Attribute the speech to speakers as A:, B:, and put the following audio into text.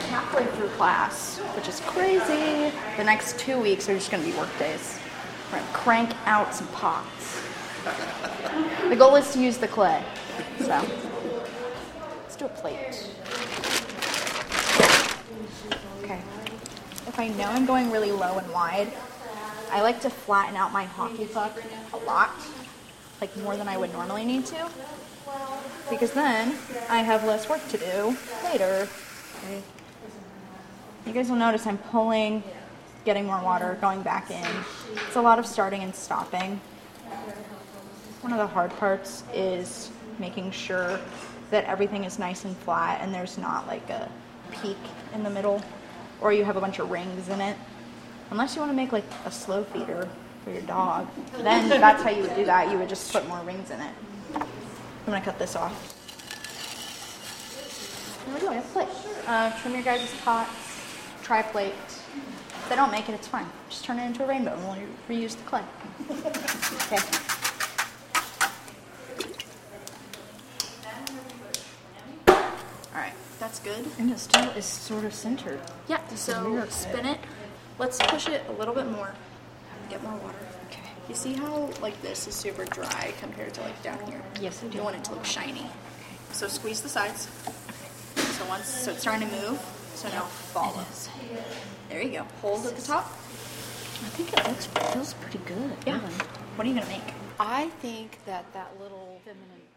A: halfway through class, which is crazy. The next 2 weeks are just going to be work days. We're going to crank out some pots. The goal is to use the clay. So, let's do a plate. Okay. If I know I'm going really low and wide, I like to flatten out my hockey puck a lot, like more than I would normally need to, because then I have less work to do later. Okay. You guys will notice I'm pulling, getting more water, going back in. It's a lot of starting and stopping. One of the hard parts is making sure that everything is nice and flat and there's not like a peak in the middle or you have a bunch of rings in it. Unless you want to make like a slow feeder for your dog, then that's how you would do that. You would just put more rings in it. I'm going to cut this off. There we go, I have a plate. Trim your guys' pots. Try a plate. If they don't make it, it's fine. Just turn it into a rainbow and we'll reuse the clay. Okay. Alright, that's good.
B: And it still is sort of centered.
A: Yeah, so spin it. Let's push it a little bit more. Get more water.
B: Okay.
A: You see how like this is super dry compared to like down here?
B: Yes, I do.
A: You want it to look shiny. Okay. So squeeze the sides. So it's starting to move. So now follow.
B: It is.
A: There you go. Hold at the top.
B: I think it feels pretty good.
A: Yeah.
B: Even.
A: What are you gonna make?
B: I think that little feminine